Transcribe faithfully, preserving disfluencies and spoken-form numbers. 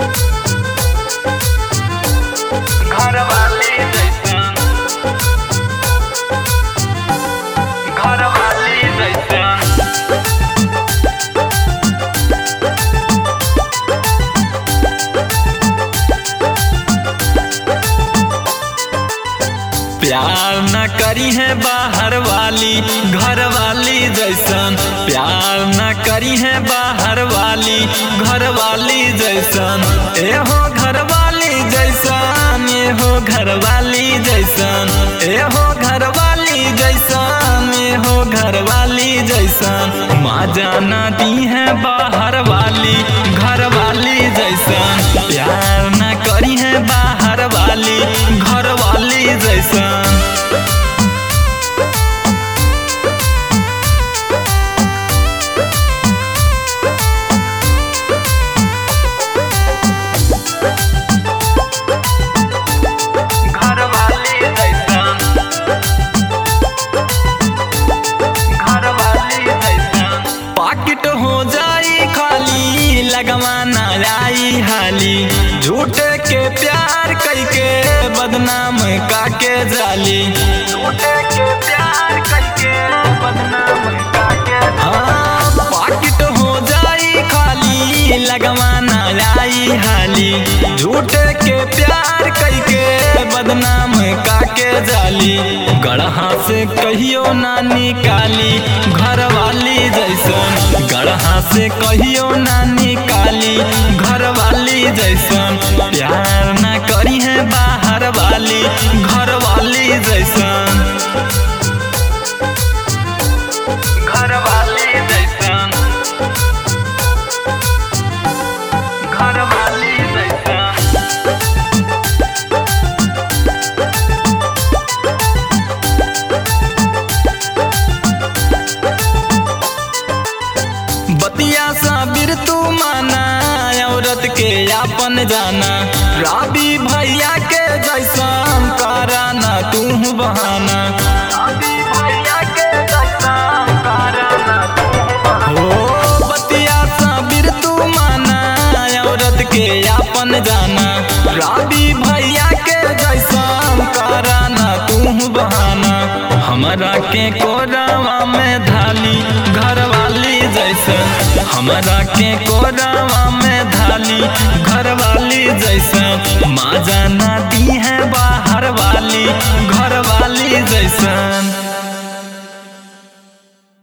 घरवाली जैसन घरवाली जैसन प्यार न करी है बाहर वाली घर वाली जैसन, प्यार न करी है बाहर वाली घर वाली जैसन। ए हो घर वाली जैसन, ए हो घर वाली जैसन, ए हो घर वाली जैसन, ए हो घर वाली जैसन। माँ जाना दी है बाहर वाली घर वाली जैसन, प्यार न करी है बाहर वाली घर वाली जैसन। घरवाली जैसन घरवाली जैसन पाकिट हो जाई खाली लगवाना आई हाली, झूठे के प्यार करके बदनाम काके जाली, झूठे के प्यार करके बदनाम काके। हाँ पाकिट हो जाई खाली लगवाना आई हाली, झूठे के प्यार करके बदनाम काके जाली। गढ़हा से कहियो ना निकाली घरवाली जैसन, गढ़हा से कहियो ना निकाली घरवाली जैसन। प्यार ना करी है बाहर वाली घर वाली जैसन, घरवाली जैसन घरवाली जैसन। बतिया साबिर तू माना औरत के आपन जाना, राबी भैया के जैसन कराना तू बहाना, राबी भैया के जैसन कराना तू बहाना। हो बतिया साबिर तू माना औरत के आपन जाना, राबी भैया के जैसन कराना तू बहाना। हमरा के कोरावा में धाली घरवाली जैसन, हमरा के कोरावा में धाली घरवाली जैसन। माँ जाना दी है बाहर वाली घर वाली जैसन।